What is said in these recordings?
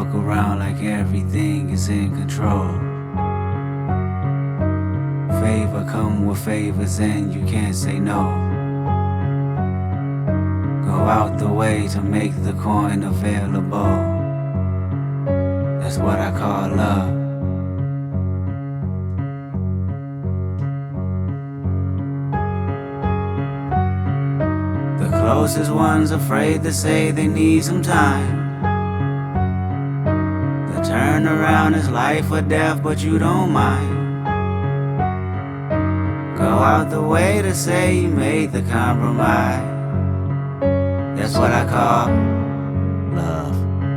walk around like everything is in control. Favor come with favors and you can't say no. Go out the way to make the coin available. That's what I call love. The closest one's afraid to say they need some time. The turnaround is life or death, but you don't mind. Go out the way to say you made the compromise. That's what I call love.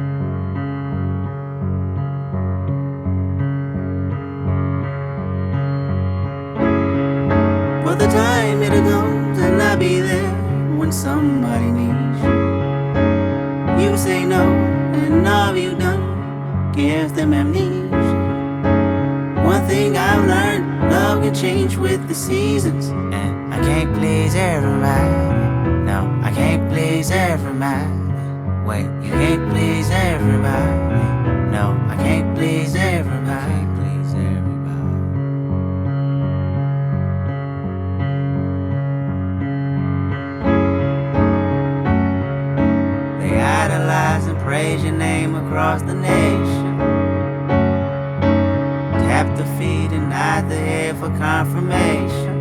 But the time it'll come and I'll be there when somebody needs you. You say no, and all you done gives them amnesia. One thing I've learned, love can change with the seasons. And I can't please everybody. No, I can't please everybody. Wait, you can't please everybody. No, I can't please everybody. I can't please everybody. They idolize and praise your name across the nation. Tap the feet and nod the head for confirmation.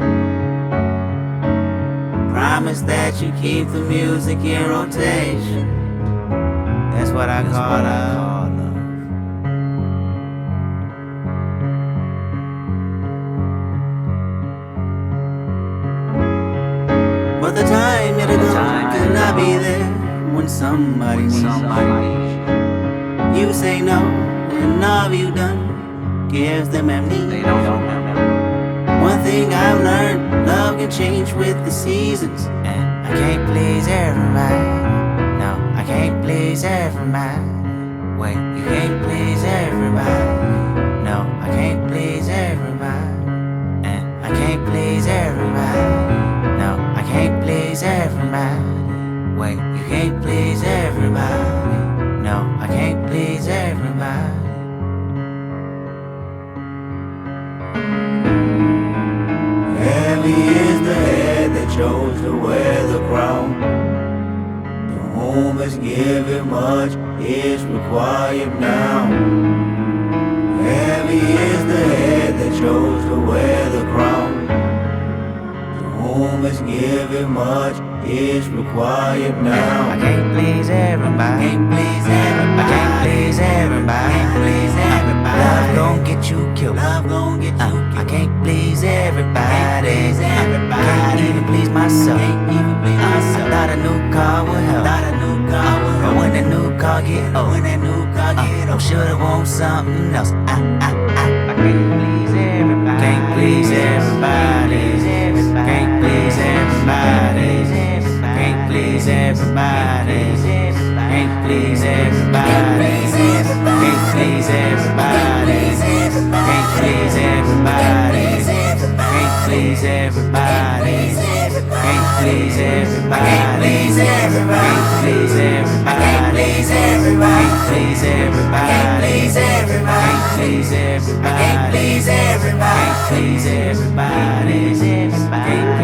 Promise that you keep the music in rotation. That's what I call love. But the time it'll come and I'll be there when somebody needs you. You say no, and all you done gives them amnesia. One thing I've learned, love can change with the seasons. And I can't please everybody. No, I can't please everybody. Wait, you can't please everybody. No, I can't please everybody. And I can't please everybody. No, I can't please everybody. Wait, you can't please everybody. No, I can't please everybody. Heavy is the head that chose to wear the crown. To whom is given much is required now. Heavy is the head that chose to wear the crown. To whom is given much is required now. I can't please everybody. Can't please everybody. I can't please everybody. Can't please everybody. Love gon' get you killed. Love gon' get you killed. I can't please everybody. Can't even please myself. I thought a new car would help. But when that new car get old, oh, shoulda want something else. I can't please everybody. Can't please everybody. Can't please everybody. Can't please everybody. Can't please everybody. Can't please everybody. Can't please everybody. Can't please everybody. Can't please everybody. Can't please everybody. Can't please everybody. Can't please everybody. Can't please everybody. Can't please everybody. Can't please everybody. Can't please everybody. Can't please everybody.